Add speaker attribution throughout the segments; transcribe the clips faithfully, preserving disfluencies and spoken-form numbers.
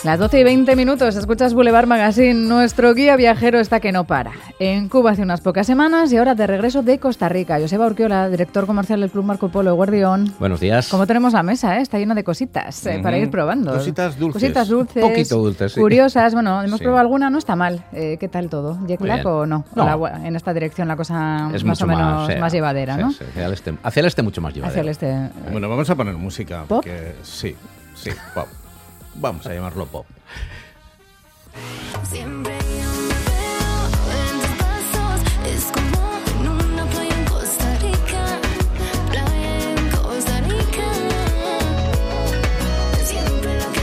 Speaker 1: Las doce y veinte minutos, escuchas Boulevard Magazine. Nuestro guía viajero está que no para. En Cuba hace unas pocas semanas y ahora de regreso de Costa Rica. Joseba Urquiola, director comercial del Club Marco Polo de Guardión.
Speaker 2: Buenos días.
Speaker 1: Como tenemos la mesa, ¿eh? Está llena de cositas eh, uh-huh. para ir probando.
Speaker 3: Cositas dulces.
Speaker 1: Cositas dulces.
Speaker 2: Poquito dulces, sí.
Speaker 1: Curiosas. Bueno, hemos
Speaker 2: sí.
Speaker 1: probado alguna, no está mal. Eh, ¿Qué tal todo? ¿Jet lag o no?
Speaker 2: no.
Speaker 1: O la, en esta dirección la cosa
Speaker 2: es
Speaker 1: más o menos
Speaker 2: más,
Speaker 1: más llevadera,
Speaker 2: sí,
Speaker 1: ¿no?
Speaker 2: Sí, hacia, el este, hacia el este mucho más llevadera.
Speaker 1: Hacia el este. Eh.
Speaker 3: Bueno, vamos a poner música.
Speaker 1: ¿Pop?
Speaker 3: Porque, sí, sí, pop. Vamos a llamarlo pop.
Speaker 4: Siempre yo me veo en tus pasos, es como en una playa en Costa Rica, playa en Costa Rica. Siempre lo que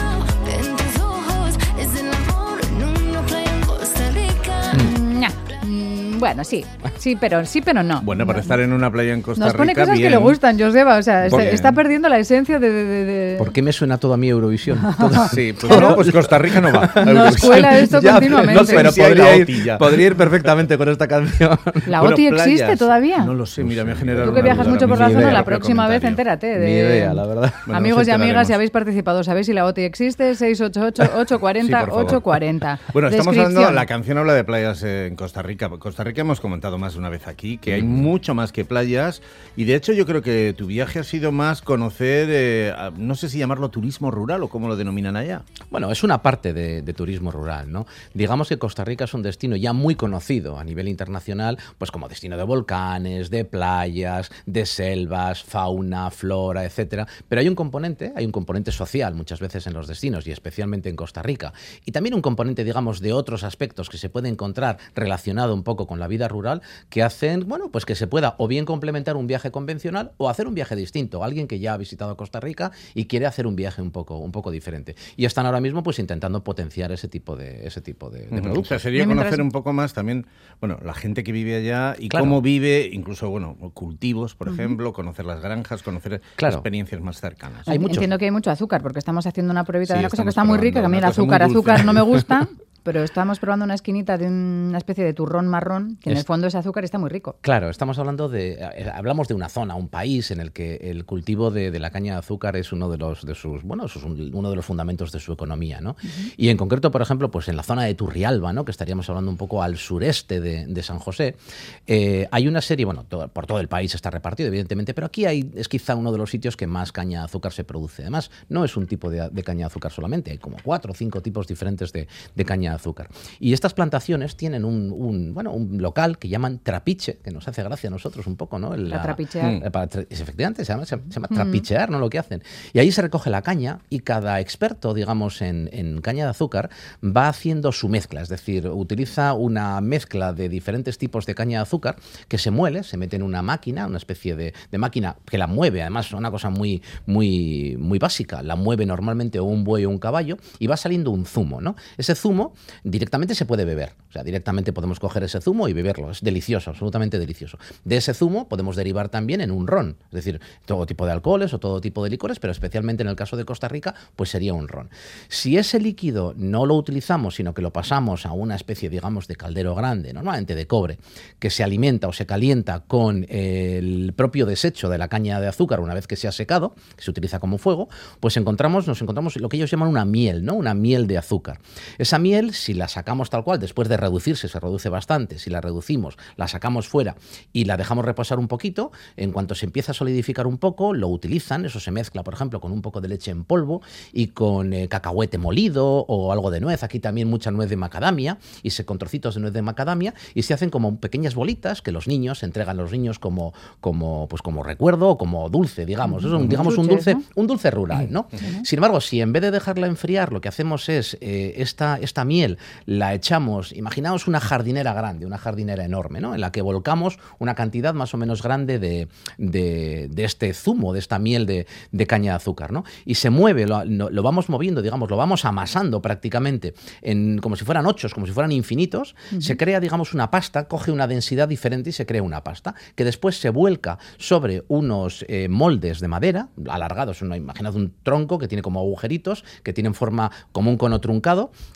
Speaker 4: veo en tus ojos es el amor en una playa en Costa Rica.
Speaker 1: Mm, nah. mm, bueno, sí, sí, pero sí, pero no.
Speaker 3: Bueno, para
Speaker 1: no,
Speaker 3: estar en una playa en Costa
Speaker 1: Nos pone
Speaker 3: Rica,
Speaker 1: cosas
Speaker 3: bien.
Speaker 1: que le gustan, Joseba, o sea, está,
Speaker 3: Bien.
Speaker 1: está perdiendo la esencia de... de, de...
Speaker 2: ¿Por qué me suena todo a mí Eurovisión? Todo...
Speaker 3: Sí, pues no, pues Costa Rica no va.
Speaker 1: Nos cuela esto
Speaker 2: Ya,
Speaker 1: continuamente.
Speaker 2: No sé, pero
Speaker 3: Si hay
Speaker 2: podría
Speaker 3: la
Speaker 2: ir,
Speaker 3: OTI ya.
Speaker 2: podría ir perfectamente con esta canción.
Speaker 1: ¿La
Speaker 3: Bueno,
Speaker 1: OTI existe
Speaker 3: playas.
Speaker 1: todavía?
Speaker 3: No lo sé, mira, me ha generado
Speaker 1: Tú que
Speaker 3: una
Speaker 1: viajas
Speaker 3: duda
Speaker 1: mucho
Speaker 3: ahora
Speaker 1: por la
Speaker 3: mismo.
Speaker 2: Ni
Speaker 1: zona,
Speaker 2: idea,
Speaker 1: la
Speaker 3: Por
Speaker 1: próxima vez
Speaker 3: comentario.
Speaker 1: entérate. De...
Speaker 2: Ni idea, la verdad.
Speaker 3: Bueno,
Speaker 1: Amigos
Speaker 3: nos
Speaker 1: y amigas,
Speaker 3: enteraremos.
Speaker 1: si habéis participado, ¿sabéis si la OTI existe? seis ocho ocho, ocho cuatro cero,
Speaker 3: Sí, por favor.
Speaker 1: ocho cuatro cero.
Speaker 3: Bueno, estamos hablando,
Speaker 1: Descripción.
Speaker 3: la canción habla de playas en Costa Rica. Costa Rica hemos comentado más de una vez aquí que hay mucho más que playas y de hecho yo creo que tu viaje ha sido más conocer, eh, no sé si llamarlo turismo rural o cómo lo denominan allá.
Speaker 2: Bueno, es una parte de, de turismo rural, ¿no? Digamos que Costa Rica es un destino ya muy conocido a nivel internacional, pues como destino de volcanes, de playas, de selvas, fauna, flora, etcétera. Pero hay un componente, hay un componente social muchas veces en los destinos y especialmente en Costa Rica. Y también un componente, digamos, de otros aspectos que se puede encontrar relacionado un poco con la vida rural que hacen, bueno, pues que se pueda o bien complementar un viaje convencional o hacer un viaje distinto. Alguien que ya ha visitado Costa Rica y quiere hacer un viaje un poco, un poco diferente. Y están ahora mismo pues intentando potenciar ese tipo de, ese tipo de, de
Speaker 3: Uh-huh.
Speaker 2: productos.
Speaker 3: O sea, sería
Speaker 1: Y mientras-
Speaker 3: conocer un poco más también, bueno, la gente que vive allá y
Speaker 2: Claro.
Speaker 3: cómo vive, incluso, bueno, cultivos, por ejemplo, conocer las granjas, conocer
Speaker 2: Claro.
Speaker 3: experiencias más cercanas.
Speaker 2: Hay muchos-
Speaker 1: Entiendo que hay mucho azúcar, porque estamos haciendo una pruebita
Speaker 3: Sí,
Speaker 1: de una cosa que
Speaker 3: estamos
Speaker 1: está muy
Speaker 3: probando
Speaker 1: rica, que a mí el
Speaker 3: una cosa muy
Speaker 1: azúcar,
Speaker 3: dulce.
Speaker 1: azúcar no me gusta, pero estamos probando una esquinita de una especie de turrón marrón, que en
Speaker 2: Es-
Speaker 1: el fondo es azúcar y está muy rico.
Speaker 2: Claro, estamos hablando de, eh, hablamos de una zona, un país en el que el cultivo de, de la caña de azúcar es uno de los de sus, bueno, es un- uno de los fundamentos de su economía, ¿no? Uh-huh. Y en concreto, por ejemplo, pues en la zona de Turrialba, ¿no? Que estaríamos hablando un poco al sureste de, de San José, eh, hay una serie, bueno, todo, por todo el país está repartido, evidentemente, pero aquí hay, es quizá uno de los sitios que más caña de azúcar se produce. Además, no es un tipo de, de caña de azúcar solamente, hay como cuatro o cinco tipos diferentes de, de caña de azúcar. Y estas plantaciones tienen un, un, bueno, un local que llaman trapiche, que nos hace gracia a nosotros un poco, ¿no? El,
Speaker 1: La trapichear.
Speaker 2: eh, para tra- efectivamente, se llama, se, se llama trapichear, ¿no? Lo que hacen. Y ahí se recoge la caña y cada experto, digamos, en, en caña de azúcar va haciendo su mezcla, es decir, utiliza una mezcla de diferentes tipos de caña de azúcar que se muele, se mete en una máquina, una especie de, de máquina que la mueve, además una cosa muy, muy, muy básica, la mueve normalmente o un buey o un caballo y va saliendo un zumo, ¿no? Ese zumo directamente se puede beber, o sea, directamente podemos coger ese zumo y beberlo, es delicioso, absolutamente delicioso. De ese zumo podemos derivar también en un ron, es decir, todo tipo de alcoholes o todo tipo de licores, pero especialmente en el caso de Costa Rica, pues sería un ron. Si ese líquido no lo utilizamos, sino que lo pasamos a una especie, digamos, de caldero grande, normalmente de cobre, que se alimenta o se calienta con el propio desecho de la caña de azúcar una vez que se ha secado, que se utiliza como fuego, pues encontramos, nos encontramos lo que ellos llaman una miel, ¿no? Una miel de azúcar. Esa miel, si la sacamos tal cual, después de reducirse, se reduce bastante, si la reducimos, la sacamos fuera y la dejamos reposar un poquito, en cuanto se empieza a solidificar un poco, lo utilizan, eso se mezcla, por ejemplo, con un poco de leche en polvo y con eh, cacahuete molido o algo de nuez, aquí también mucha nuez de macadamia, y se con trocitos de nuez de macadamia, y se hacen como pequeñas bolitas que los niños entregan a los niños como, como, pues como recuerdo o como dulce, digamos, es un, digamos un dulce,
Speaker 1: ¿no?
Speaker 2: un dulce rural, ¿no? Uh-huh. Sin embargo, si en vez de dejarla enfriar, lo que hacemos es eh, esta, esta miel la echamos, imaginaos una jardinera grande, una jardinera enorme, ¿no? En la que volcamos una cantidad más o menos grande de, de, de este zumo, de esta miel de, de caña de azúcar, ¿no? Y se mueve, lo, lo vamos moviendo, digamos, lo vamos amasando prácticamente en, como si fueran ochos, como si fueran infinitos, uh-huh. Se crea, digamos, una pasta, coge una densidad diferente y se crea una pasta, que después se vuelca sobre unos eh, moldes de madera, alargados, una, imaginad un tronco que tiene como agujeritos, que tienen forma como un cono truncado, y eso se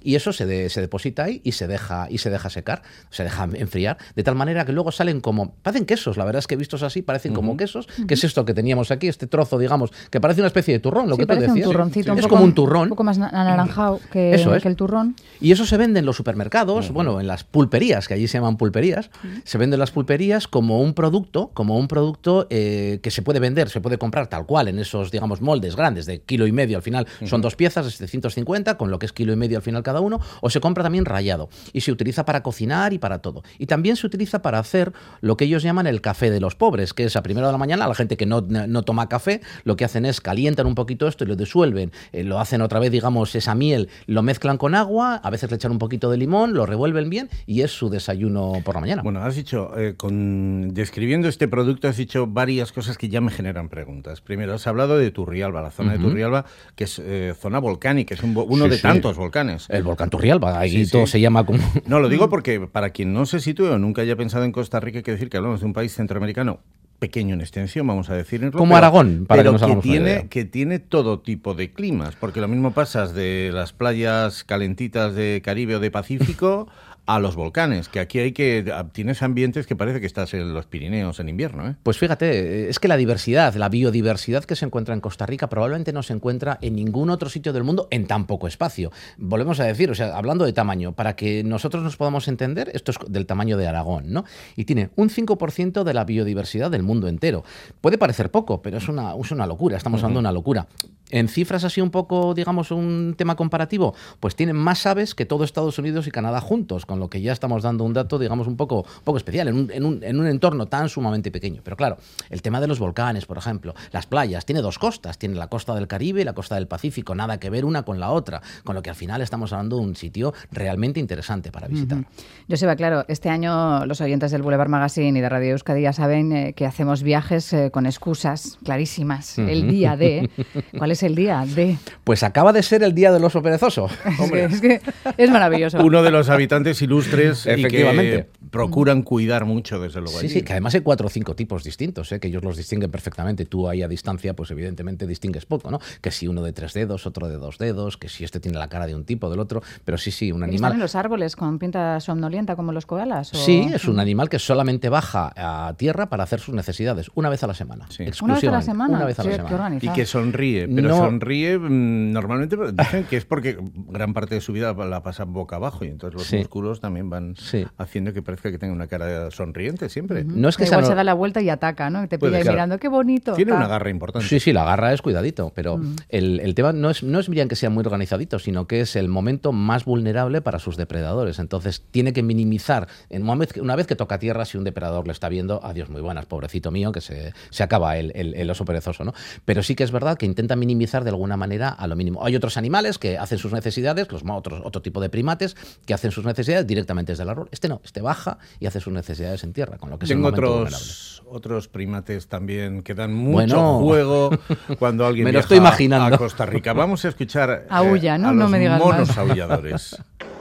Speaker 2: de, se deposita ahí y se deja y se deja secar, se deja enfriar, de tal manera que luego salen como, parecen quesos, la verdad es que vistos así parecen uh-huh. como quesos, uh-huh. que es esto que teníamos aquí, este trozo, digamos, que parece una especie de turrón, lo
Speaker 1: sí,
Speaker 2: que tú
Speaker 1: parece
Speaker 2: decías.
Speaker 1: un turroncito,
Speaker 2: sí,
Speaker 1: un
Speaker 2: es
Speaker 1: poco,
Speaker 2: como un turrón.
Speaker 1: Un poco más anaranjado que,
Speaker 2: eso es.
Speaker 1: que el turrón.
Speaker 2: Y eso se vende en los supermercados, uh-huh. bueno, en las pulperías, que allí se llaman pulperías, uh-huh. se vende en las pulperías como un producto, como un producto eh, que se puede vender, se puede comprar tal cual en esos, digamos, moldes grandes de kilo y medio al final, uh-huh. son dos piezas de setecientos cincuenta, con lo que es kilo y medio al final cada uno, o se compra también rallado. Y se utiliza para cocinar y para todo. Y también se utiliza para hacer lo que ellos llaman el café de los pobres, que es a primera de la mañana, la gente que no, no toma café, lo que hacen es calientan un poquito esto y lo disuelven, eh, lo hacen otra vez, digamos, esa miel, lo mezclan con agua, a veces le echan un poquito de limón, lo revuelven bien y es su desayuno por la mañana.
Speaker 3: Bueno, has dicho, eh, con, describiendo este producto, has dicho varias cosas que ya me generan preguntas. Primero, has hablado de Turrialba, la zona uh-huh. de Turrialba, que es eh, zona volcánica, es un, uno
Speaker 2: sí,
Speaker 3: de
Speaker 2: sí.
Speaker 3: tantos volcanes.
Speaker 2: El volcán Turrialba, ahí
Speaker 3: sí,
Speaker 2: todo
Speaker 3: sí.
Speaker 2: se llama como...
Speaker 3: No, lo digo porque para quien no se sitúe o nunca haya pensado en Costa Rica, hay que decir que hablamos de un país centroamericano pequeño en extensión, vamos a decirlo.
Speaker 2: Como
Speaker 3: pero,
Speaker 2: Aragón, para
Speaker 3: pero
Speaker 2: que nos hagamos
Speaker 3: que
Speaker 2: una
Speaker 3: tiene,
Speaker 2: idea.
Speaker 3: que tiene todo tipo de climas, porque lo mismo pasas de las playas calentitas de Caribe o de Pacífico a los volcanes, que aquí hay que tienes ambientes que parece que estás en los Pirineos en invierno, ¿eh?
Speaker 2: Pues fíjate, es que la diversidad, la biodiversidad que se encuentra en Costa Rica probablemente no se encuentra en ningún otro sitio del mundo en tan poco espacio. Volvemos a decir, o sea, hablando de tamaño, para que nosotros nos podamos entender, esto es del tamaño de Aragón, ¿no? Y tiene un cinco por ciento de la biodiversidad del mundo entero. Puede parecer poco, pero es una, es una locura, estamos hablando de una locura. En cifras así un poco, digamos, un tema comparativo, pues tienen más aves que todo Estados Unidos y Canadá juntos, con lo que ya estamos dando un dato, digamos, un poco, un poco especial, en un, en, un, en un entorno tan sumamente pequeño. Pero claro, el tema de los volcanes, por ejemplo, las playas, tiene dos costas, tiene la costa del Caribe y la costa del Pacífico, nada que ver una con la otra, con lo que al final estamos hablando de un sitio realmente interesante para visitar.
Speaker 1: Uh-huh. Joseba, claro, este año los oyentes del Boulevard Magazine y de Radio Euskadi ya saben eh, que hacemos viajes eh, con excusas clarísimas. Uh-huh. El día de... ¿Cuál es el día de?
Speaker 2: Pues acaba de ser el día del oso perezoso.
Speaker 1: Hombre, es que es maravilloso.
Speaker 3: Uno de los habitantes ilustres
Speaker 2: efectivamente,
Speaker 3: y que procuran cuidar mucho, desde luego.
Speaker 2: Sí,
Speaker 3: allí.
Speaker 2: sí, que además hay cuatro o cinco tipos distintos, ¿eh? Que ellos los distinguen perfectamente. Tú ahí a distancia, pues evidentemente distingues poco, ¿no? Que si uno de tres dedos, otro de dos dedos, que si este tiene la cara de un tipo, del otro, pero sí, sí, un animal...
Speaker 1: ¿Están en los árboles con pinta somnolienta como los koalas? ¿O?
Speaker 2: Sí, es un animal que solamente baja a tierra para hacer sus necesidades, una vez a la semana.
Speaker 3: Sí.
Speaker 1: ¿Una vez a la semana?
Speaker 2: Una vez a la
Speaker 1: Sí,
Speaker 2: semana.
Speaker 3: Y que sonríe, pero
Speaker 2: No.
Speaker 3: sonríe mmm, normalmente dicen que es porque gran parte de su vida la pasa boca abajo y entonces los
Speaker 2: Sí.
Speaker 3: músculos también van
Speaker 2: Sí.
Speaker 3: haciendo que parezca que tenga una cara sonriente siempre.
Speaker 2: No es que
Speaker 1: Que
Speaker 2: sea
Speaker 1: igual
Speaker 2: no-
Speaker 1: se da la vuelta y ataca, ¿no? Y te
Speaker 3: Puede
Speaker 1: pilla ahí
Speaker 3: ser.
Speaker 1: mirando, qué bonito.
Speaker 3: Tiene
Speaker 1: ta.
Speaker 3: una garra importante.
Speaker 2: Sí, sí, la garra es cuidadito, pero
Speaker 1: Mm.
Speaker 2: el, el tema no es, no es bien que sea muy organizadito, sino que es el momento más vulnerable para sus depredadores. Entonces tiene que minimizar, en una vez que, una vez que toca tierra, si un depredador le está viendo, adiós, muy buenas, pobrecito mío, que se, se acaba el, el, el oso perezoso, ¿no? Pero sí que es verdad que intenta minimizar de alguna manera a lo mínimo. Hay otros animales que hacen sus necesidades, los otros, otro tipo de primates, que hacen sus necesidades directamente desde el árbol. Este no, este baja y hace sus necesidades en tierra, con lo que es el
Speaker 3: Tengo
Speaker 2: momento vulnerable.
Speaker 3: otros, otros primates también que dan mucho
Speaker 2: Bueno.
Speaker 3: juego cuando alguien
Speaker 2: Me lo
Speaker 3: viaja
Speaker 2: estoy imaginando.
Speaker 3: a Costa Rica. Vamos a escuchar eh,
Speaker 1: Aúlla, ¿no?
Speaker 3: a
Speaker 1: No
Speaker 3: los
Speaker 1: me digas
Speaker 3: monos
Speaker 1: más.
Speaker 3: aulladores.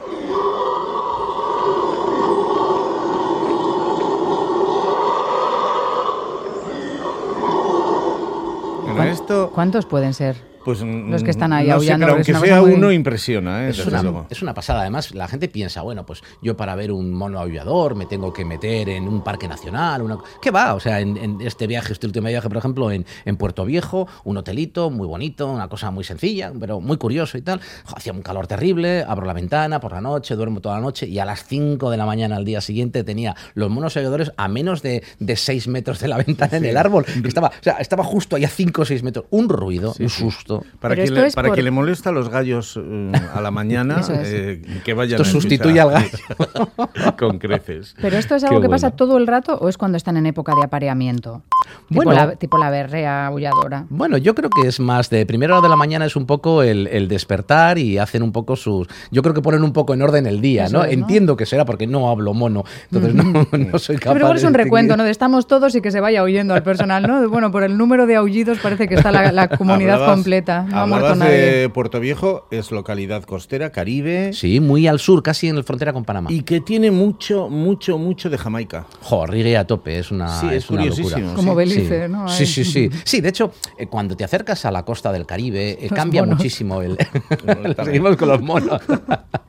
Speaker 3: Bueno,
Speaker 1: ¿Cuán-
Speaker 3: esto...
Speaker 1: ¿Cuántos pueden ser?
Speaker 3: Pues,
Speaker 1: Los que están ahí
Speaker 3: no sé,
Speaker 1: aullando,
Speaker 3: pero
Speaker 1: porque
Speaker 3: aunque
Speaker 1: es una
Speaker 3: sea
Speaker 1: cosa muy-
Speaker 3: uno, impresiona, ¿eh?
Speaker 2: Es
Speaker 3: Desde
Speaker 2: una,
Speaker 3: luego.
Speaker 2: es una pasada. Además, la gente piensa, bueno, pues yo para ver un mono aullador me tengo que meter en un parque nacional. Una... ¿Qué va? O sea, en, en este viaje, este último viaje, por ejemplo, en, en Puerto Viejo, un hotelito muy bonito, una cosa muy sencilla, pero muy curioso y tal. Jo, hacía un calor terrible, abro la ventana por la noche, duermo toda la noche y a las cinco de la mañana al día siguiente tenía los monos aulladores a menos de, de seis metros de la ventana en el árbol. Estaba, o sea, estaba justo ahí a cinco o seis metros. Un ruido,
Speaker 3: Sí,
Speaker 2: un
Speaker 3: sí.
Speaker 2: susto.
Speaker 3: Para,
Speaker 1: Pero
Speaker 3: que
Speaker 1: esto
Speaker 3: le,
Speaker 1: es
Speaker 3: para
Speaker 1: por-
Speaker 3: que le molesta a los gallos eh, a la mañana,
Speaker 1: Eso es.
Speaker 3: eh, que vayan
Speaker 2: Esto
Speaker 3: a
Speaker 2: sustituye al
Speaker 3: gallo. Con creces.
Speaker 1: ¿Pero esto es
Speaker 2: Qué
Speaker 1: algo que
Speaker 2: bueno.
Speaker 1: pasa todo el rato o es cuando están en época de apareamiento? Tipo,
Speaker 2: Bueno.
Speaker 1: la, tipo la berrea aulladora.
Speaker 2: Bueno, yo creo que es más de primera hora de la mañana es un poco el, el despertar y hacen un poco sus... Yo creo que ponen un poco en orden el día,
Speaker 1: Eso
Speaker 2: ¿no?
Speaker 1: es, ¿no?
Speaker 2: Entiendo que será porque no hablo mono, entonces no, no soy capaz
Speaker 1: Pero igual es
Speaker 2: de
Speaker 1: un recuento,
Speaker 2: distinguir.
Speaker 1: ¿no? De estamos todos y que se vaya oyendo al personal, ¿no? Bueno, por el número de aullidos parece que está la, la comunidad
Speaker 3: Hablabas-
Speaker 1: completa. No ha
Speaker 3: hablabas
Speaker 1: muerto nadie.
Speaker 3: de Puerto Viejo, es localidad costera, Caribe,
Speaker 2: Sí, muy al sur, casi en la frontera con Panamá.
Speaker 3: y que tiene mucho, mucho, mucho de Jamaica.
Speaker 2: Jo, rigue a tope, es una,
Speaker 3: Sí, es
Speaker 2: una locura.
Speaker 3: curiosísimo.
Speaker 1: Como
Speaker 3: sí.
Speaker 1: Belice,
Speaker 2: sí.
Speaker 1: ¿no?
Speaker 2: Sí,
Speaker 1: Ahí.
Speaker 2: sí, sí. Sí, de hecho, eh, cuando te acercas a la costa del Caribe, eh,
Speaker 1: Los
Speaker 2: cambia
Speaker 1: monos.
Speaker 2: muchísimo el...
Speaker 3: También.
Speaker 2: Seguimos con los monos.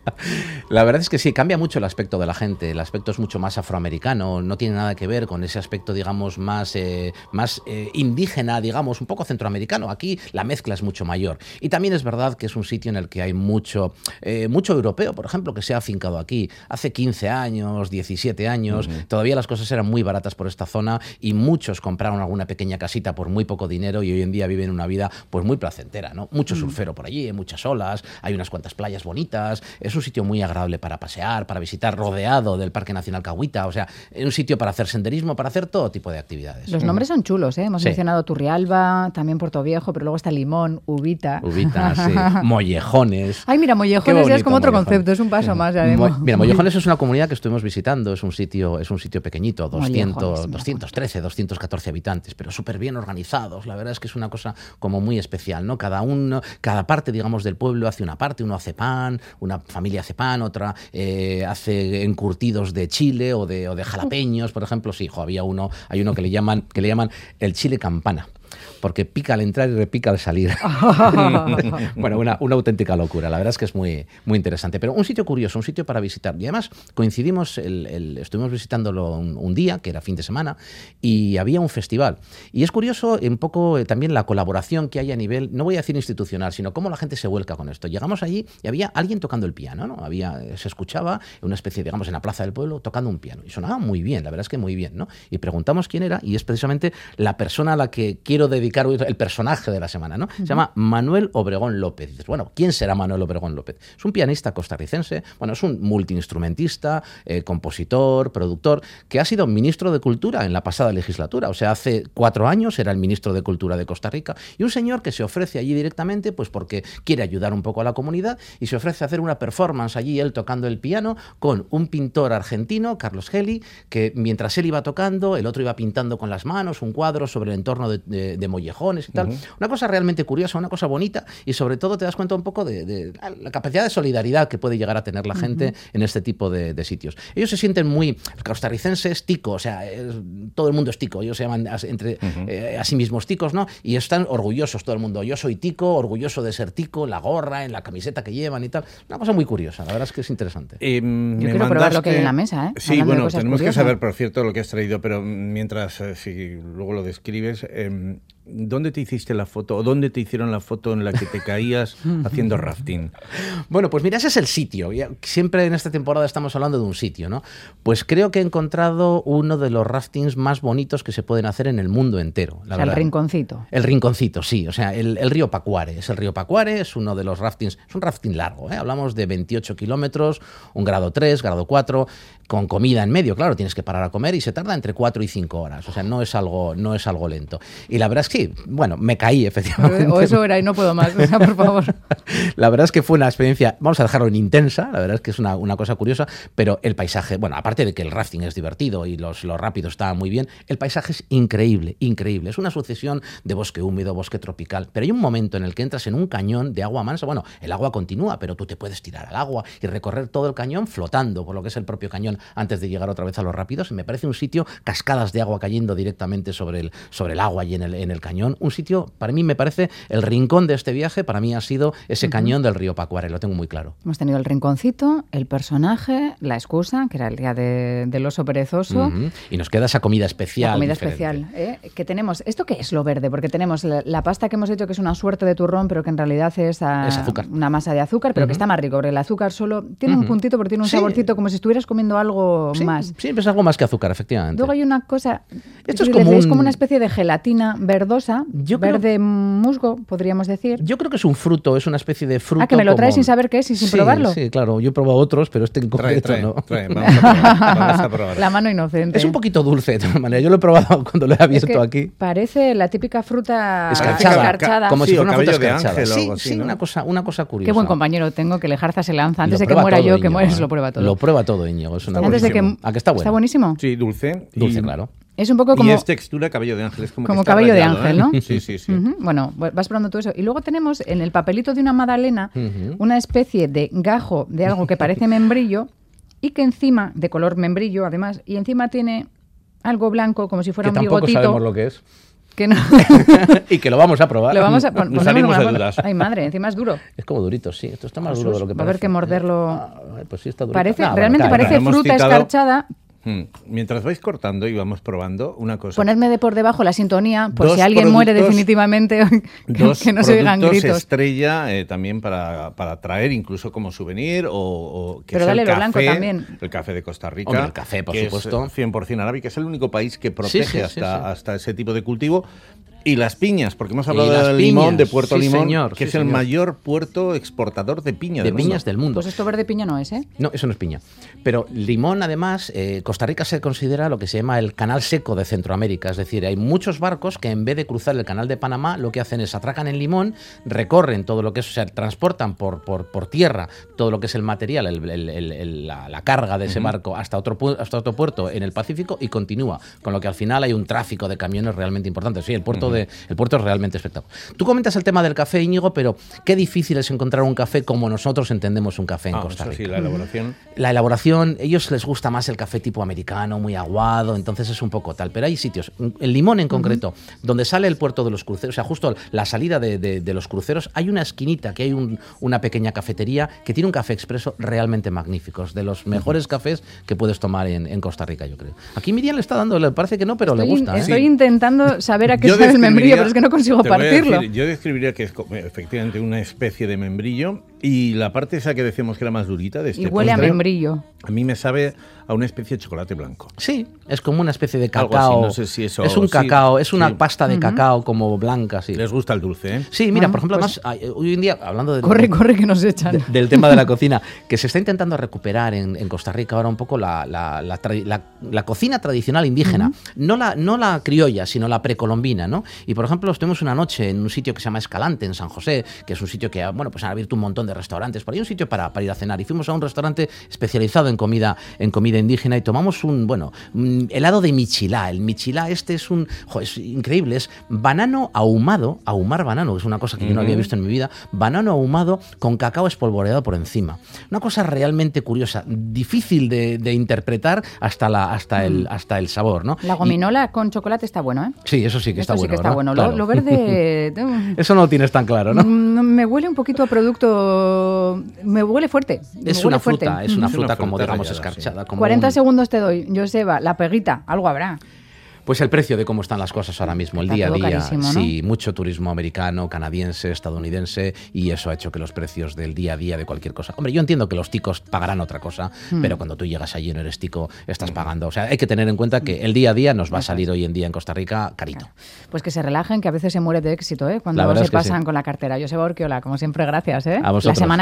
Speaker 2: La verdad es que sí, cambia mucho el aspecto de la gente. El aspecto es mucho más afroamericano, no tiene nada que ver con ese aspecto, digamos, más, eh, más eh, indígena, digamos, un poco centroamericano. Aquí la mezcla es mucho mayor. Y también es verdad que es un sitio en el que hay mucho, eh, mucho europeo, por ejemplo, que se ha afincado aquí. Hace quince años, diecisiete años, uh-huh. todavía las cosas eran muy baratas por esta zona y muchos compraron alguna pequeña casita por muy poco dinero y hoy en día viven una vida pues muy placentera, ¿no? Mucho surfero por allí, muchas olas, hay unas cuantas playas bonitas, es un sitio muy agradable para pasear, para visitar, rodeado del Parque Nacional Cahuita, o sea, es un sitio para hacer senderismo, para hacer todo tipo de actividades.
Speaker 1: Los nombres son chulos, ¿eh? Hemos
Speaker 2: sí.
Speaker 1: mencionado Turrialba, también Puerto Viejo, pero luego está Limón, Ubita.
Speaker 2: Ubita, sí. Mollejones.
Speaker 1: Ay, mira, Mollejones ya es como otro
Speaker 2: Mollejones.
Speaker 1: concepto, es un paso más. Ya
Speaker 2: Mo mira, Mollejones es una comunidad que estuvimos visitando, es un sitio, es un sitio pequeñito, doscientos, doscientos trece, doscientos catorce habitantes, pero súper bien organizados. La verdad es que es una cosa como muy especial, ¿no? Cada uno, cada parte, digamos, del pueblo hace una parte, uno hace pan, una familia hace pan, otra eh, hace encurtidos de chile o de, o de jalapeños, por ejemplo. Sí, jo, había uno, hay uno que le llaman, que le llaman el chile campana, porque pica al entrar y repica al salir. Bueno, una, una auténtica locura. La verdad es que es muy, muy interesante. Pero un sitio curioso, un sitio para visitar. Y además coincidimos, el, el, estuvimos visitándolo un, un día, que era fin de semana, y había un festival. Y es curioso un poco eh, también la colaboración que hay a nivel, no voy a decir institucional, sino cómo la gente se vuelca con esto. Llegamos allí y había alguien tocando el piano, ¿no? Había, se escuchaba una especie, digamos, en la plaza del pueblo, tocando un piano. Y sonaba muy bien, la verdad es que muy bien, ¿no? Y preguntamos quién era, y es precisamente la persona a la que quiero dedicar el personaje de la semana, ¿no? Se llama Manuel Obregón López. Dices, bueno, ¿quién será Manuel Obregón López? Es un pianista costarricense, bueno, es un multiinstrumentista, eh, compositor, productor, que ha sido ministro de Cultura en la pasada legislatura. O sea, hace cuatro años era el ministro de Cultura de Costa Rica, y un señor que se ofrece allí directamente, pues porque quiere ayudar un poco a la comunidad, y se ofrece a hacer una performance allí, él tocando el piano, con un pintor argentino, Carlos Geli, que mientras él iba tocando, el otro iba pintando con las manos un cuadro sobre el entorno de, de, de Mollejones y tal. Uh-huh. Una cosa realmente curiosa, una cosa bonita, y sobre todo te das cuenta un poco de, de la capacidad de solidaridad que puede llegar a tener la gente uh-huh. en este tipo de, de sitios. Ellos se sienten muy... El costarricense es tico, o sea, es, todo el mundo es tico, ellos se llaman a, entre, uh-huh. eh, a sí mismos ticos, ¿no? Y están orgullosos todo el mundo. Yo soy tico, orgulloso de ser tico, la gorra, en la camiseta que llevan y tal. Una cosa muy curiosa, la verdad es que es interesante.
Speaker 3: Eh,
Speaker 1: Yo quiero mandaste... probar lo que hay en la mesa, ¿eh?
Speaker 3: Sí, Hablando bueno, tenemos curiosas. que saber, por cierto, lo que has traído, pero mientras, eh, si luego lo describes... Eh, ¿Dónde te hiciste la foto o dónde te hicieron la foto en la que te caías haciendo rafting?
Speaker 2: Bueno, pues mira, ese es el sitio. Siempre en esta temporada estamos hablando de un sitio, ¿no? Pues creo que he encontrado uno de los raftings más bonitos que se pueden hacer en el mundo entero. La
Speaker 1: o sea,
Speaker 2: verdad.
Speaker 1: El Rinconcito.
Speaker 2: El Rinconcito, sí. O sea, el, el río Pacuare. Es el río Pacuare, es uno de los raftings, es un rafting largo, ¿eh? Hablamos de veintiocho kilómetros, un grado tres, grado cuatro, con comida en medio, claro, tienes que parar a comer y se tarda entre cuatro y cinco horas. O sea, no es algo, no es algo lento. Y la verdad es que, bueno, me caí, efectivamente.
Speaker 1: O eso era y no puedo más, o sea, por favor.
Speaker 2: La verdad es que fue una experiencia, vamos a dejarlo en intensa, la verdad es que es una, una cosa curiosa, pero el paisaje, bueno, aparte de que el rafting es divertido y los, los rápidos estaban muy bien, el paisaje es increíble, increíble. Es una sucesión de bosque húmedo, bosque tropical, pero hay un momento en el que entras en un cañón de agua mansa. Bueno, el agua continúa, pero tú te puedes tirar al agua y recorrer todo el cañón flotando por lo que es el propio cañón antes de llegar otra vez a los rápidos. Y me parece un sitio, cascadas de agua cayendo directamente sobre el, sobre el agua y en el, en el cañón. Un sitio, para mí me parece, el rincón de este viaje, para mí ha sido ese uh-huh. cañón del río Pacuare, lo tengo muy claro.
Speaker 1: Hemos tenido el rinconcito, el personaje, la excusa, que era el día de, del oso perezoso.
Speaker 2: Uh-huh. Y nos queda esa comida especial.
Speaker 1: La comida
Speaker 2: diferente.
Speaker 1: especial, ¿eh? Que tenemos. ¿Esto qué es lo verde? Porque tenemos la, la pasta que hemos hecho, que es una suerte de turrón, pero que en realidad es, a,
Speaker 2: es azúcar.
Speaker 1: Una masa de azúcar, pero uh-huh. que está más rico, porque el azúcar solo tiene uh-huh. un puntito, porque tiene un sí. saborcito como si estuvieras comiendo algo
Speaker 2: sí,
Speaker 1: más.
Speaker 2: Sí, es algo más que azúcar, efectivamente.
Speaker 1: Luego hay una cosa,
Speaker 2: Esto es,
Speaker 1: es,
Speaker 2: como
Speaker 1: es
Speaker 2: un...
Speaker 1: como una especie de gelatina verdosa,
Speaker 2: yo
Speaker 1: verde
Speaker 2: creo...
Speaker 1: musgo, podríamos decir.
Speaker 2: Yo creo que es un fruto, es una especie de fruto.
Speaker 1: Ah, que me lo
Speaker 2: como...
Speaker 1: traes sin saber qué es y sin
Speaker 2: sí,
Speaker 1: probarlo.
Speaker 2: Sí, claro, yo he probado otros, pero este en concreto
Speaker 3: trae, trae,
Speaker 2: no.
Speaker 3: Trae, vamos, a probar, vamos a probar.
Speaker 1: La mano inocente.
Speaker 2: Es un poquito dulce, de todas maneras. Yo lo he probado cuando lo he abierto
Speaker 1: es que
Speaker 2: aquí.
Speaker 1: Parece la típica fruta
Speaker 2: escarchada.
Speaker 1: escarchada.
Speaker 2: Como
Speaker 3: sí,
Speaker 2: si fuera una fruta
Speaker 3: cabello de
Speaker 2: escarchada.
Speaker 3: ángel o
Speaker 2: sí,
Speaker 3: algo así,
Speaker 2: sí,
Speaker 3: ¿no?
Speaker 2: una cosa, una cosa curiosa.
Speaker 1: Qué buen compañero tengo, que Lejarza se lanza. Antes
Speaker 2: lo
Speaker 1: de que muera
Speaker 2: todo,
Speaker 1: yo,
Speaker 2: Íñigo,
Speaker 1: que mueres,
Speaker 2: ¿eh?
Speaker 1: lo prueba todo.
Speaker 2: Lo prueba todo, Íñigo. Es una
Speaker 1: Antes de que...
Speaker 2: ¿A que está bueno?
Speaker 1: ¿Está buenísimo?
Speaker 3: Sí, dulce.
Speaker 2: Dulce,
Speaker 3: y...
Speaker 2: claro.
Speaker 1: Es un poco como...
Speaker 3: Y es textura cabello de ángel. Es como
Speaker 1: como
Speaker 3: que está
Speaker 1: cabello
Speaker 3: rayado,
Speaker 1: de ángel,
Speaker 3: ¿eh?
Speaker 1: ¿no?
Speaker 3: Sí, sí, sí.
Speaker 1: Uh-huh. Bueno, vas probando todo eso. Y luego tenemos en el papelito de una magdalena
Speaker 2: uh-huh.
Speaker 1: una especie de gajo de algo que parece membrillo y que encima, de color membrillo además, y encima tiene algo blanco como si fuera
Speaker 2: que
Speaker 1: un
Speaker 2: tampoco
Speaker 1: bigotito.
Speaker 2: sabemos lo que es.
Speaker 1: Que no.
Speaker 2: y que lo vamos a probar.
Speaker 1: Lo vamos a pon-
Speaker 3: Nos
Speaker 1: ponemos
Speaker 3: salimos
Speaker 1: una
Speaker 3: de
Speaker 1: foto.
Speaker 3: dudas.
Speaker 1: Ay, madre, encima es duro.
Speaker 2: Es como durito, sí. Esto está más
Speaker 1: Jesús,
Speaker 2: duro de lo que
Speaker 1: va a
Speaker 2: parece.
Speaker 1: haber que morderlo.
Speaker 2: Ah, pues sí, está durito.
Speaker 1: Parece,
Speaker 2: Ah, bueno,
Speaker 1: realmente
Speaker 2: cae,
Speaker 1: parece
Speaker 2: cae.
Speaker 3: Hemos
Speaker 1: fruta
Speaker 3: citado-
Speaker 1: escarchada.
Speaker 3: Hmm. Mientras vais cortando y vamos probando una cosa.
Speaker 1: Ponedme de por debajo la sintonía, por
Speaker 3: Dos
Speaker 1: si alguien muere
Speaker 3: productos-
Speaker 1: definitivamente, que,
Speaker 3: Dos
Speaker 1: que no se oigan
Speaker 3: productos
Speaker 1: gritos.
Speaker 3: estrella eh, también para, para traer incluso como souvenir o, o que
Speaker 1: Pero
Speaker 3: es
Speaker 1: dale
Speaker 3: el
Speaker 1: lo
Speaker 3: café,
Speaker 1: blanco también.
Speaker 3: el café de Costa Rica.
Speaker 2: Hombre, el café, por
Speaker 3: que
Speaker 2: supuesto.
Speaker 3: Es cien por ciento árabe, que es el único país que protege
Speaker 2: Sí, sí, sí,
Speaker 3: hasta,
Speaker 2: sí.
Speaker 3: hasta ese tipo de cultivo. Y las piñas, porque hemos
Speaker 2: Y
Speaker 3: hablado
Speaker 2: las
Speaker 3: del limón,
Speaker 2: piñas,
Speaker 3: de Puerto
Speaker 2: sí,
Speaker 3: Limón,
Speaker 2: señor,
Speaker 3: que
Speaker 2: sí,
Speaker 3: es el
Speaker 2: señor.
Speaker 3: mayor puerto exportador de piña
Speaker 2: De
Speaker 3: del mundo.
Speaker 2: piñas del mundo.
Speaker 1: Pues esto verde piña no es, ¿eh?
Speaker 2: No, eso no es piña. Pero limón, además, eh, Costa Rica se considera lo que se llama el canal seco de Centroamérica. Es decir, hay muchos barcos que en vez de cruzar el canal de Panamá, lo que hacen es atracan en Limón, recorren todo lo que es, o sea, transportan por, por, por tierra todo lo que es el material, el- el- el- el- la, la carga de ese barco hasta otro, pu- hasta otro puerto en el Pacífico y continúa. Con lo que al final hay un tráfico de camiones realmente importante. Sí, el puerto, de, el puerto es realmente espectacular. Tú comentas el tema del café, Íñigo, pero qué difícil es encontrar un café como nosotros entendemos un café en
Speaker 3: Ah,
Speaker 2: Costa
Speaker 3: eso
Speaker 2: Rica.
Speaker 3: sí, la elaboración.
Speaker 2: La elaboración, ellos les gusta más el café tipo americano, muy aguado, entonces es un poco tal. Pero hay sitios, el Limón en concreto, donde sale el puerto de los cruceros, o sea, justo la salida de, de- de los cruceros, hay una esquinita que hay un- una pequeña cafetería que tiene un café expreso realmente magnífico, de los mejores cafés que puedes tomar en, en Costa Rica, yo creo. Aquí Miriam le está dando, le parece que no, pero
Speaker 1: Estoy,
Speaker 2: le gusta. ¿eh?
Speaker 1: estoy intentando saber a qué
Speaker 3: Yo
Speaker 1: sabe el
Speaker 3: describiría-
Speaker 1: membrillo, pero es que no consigo
Speaker 3: te voy a
Speaker 1: partirlo.
Speaker 3: decir, yo describiría que es co- efectivamente una especie de membrillo y la parte esa que decíamos que era más durita de este
Speaker 1: Y huele a
Speaker 3: postre,
Speaker 1: membrillo.
Speaker 3: a mí me sabe a una especie de chocolate blanco.
Speaker 2: Sí, es como una especie de
Speaker 3: Algo
Speaker 2: cacao.
Speaker 3: así, no sé si eso-
Speaker 2: es un
Speaker 3: sí,
Speaker 2: cacao, es una
Speaker 3: sí.
Speaker 2: pasta de cacao como blanca, sí.
Speaker 3: Les gusta el dulce, ¿eh?
Speaker 2: Sí, mira,
Speaker 1: Ah,
Speaker 2: por ejemplo,
Speaker 1: pues-
Speaker 2: además, hay- hoy en día, hablando de...
Speaker 1: Corre, corre, que nos echan.
Speaker 2: de- del tema de la cocina, que se está intentando recuperar en, en Costa Rica ahora un poco la, la- la tradi- la- la cocina tradicional indígena, no, la, no la criolla, sino la precolombina, ¿no? Y por ejemplo, estuvimos una noche en un sitio que se llama Escalante, en San José, que es un sitio que, bueno, pues han abierto un montón de restaurantes, por ahí un sitio para, para ir a cenar, y fuimos a un restaurante especializado en comida, en comida indígena y tomamos un, bueno, un helado de michilá. El michilá este es un, jo, es increíble, es banano ahumado, ahumar banano, que es una cosa que yo no había visto en mi vida, banano ahumado con cacao espolvoreado por encima. Una cosa realmente curiosa, difícil de, de interpretar hasta, la, hasta, el, hasta el sabor, ¿no?
Speaker 1: La
Speaker 2: Y-
Speaker 1: gominola con chocolate está bueno, ¿eh?
Speaker 2: sí, eso sí que
Speaker 1: Esto
Speaker 2: está
Speaker 1: sí
Speaker 2: bueno,
Speaker 1: que está
Speaker 2: ¿verdad?
Speaker 1: bueno. Lo,
Speaker 2: Claro.
Speaker 1: lo verde... mm,
Speaker 2: Eso no lo tienes tan claro, ¿no?
Speaker 1: mm, Me huele un poquito a producto... Me huele fuerte. me
Speaker 2: Es
Speaker 1: huele
Speaker 2: una
Speaker 1: fuerte.
Speaker 2: fruta, es una
Speaker 3: Es una
Speaker 2: fruta como
Speaker 3: fruta
Speaker 2: digamos
Speaker 3: rallada,
Speaker 2: escarchada. como
Speaker 1: cuarenta
Speaker 2: un-
Speaker 1: segundos te doy, Joseba. La peguita, algo habrá.
Speaker 2: Pues el precio de cómo están las cosas ahora mismo, el
Speaker 1: Está
Speaker 2: día a
Speaker 1: todo
Speaker 2: día.
Speaker 1: carísimo, ¿no?
Speaker 2: Sí, mucho turismo americano, canadiense, estadounidense, y eso ha hecho que los precios del día a día de cualquier cosa. Hombre, yo entiendo que los ticos pagarán otra cosa,
Speaker 1: Hmm.
Speaker 2: pero cuando tú llegas allí y no eres tico, estás pagando. O sea, hay que tener en cuenta que el día a día nos va a salir hoy en día en Costa Rica carito.
Speaker 1: Pues que se relajen, que a veces se muere de éxito, ¿eh?
Speaker 2: La
Speaker 1: Cuando
Speaker 2: verdad
Speaker 1: se
Speaker 2: es que
Speaker 1: pasan
Speaker 2: sí.
Speaker 1: con la cartera. Joseba Urquiola, como siempre, gracias, ¿eh?
Speaker 2: A vosotros.
Speaker 1: La semana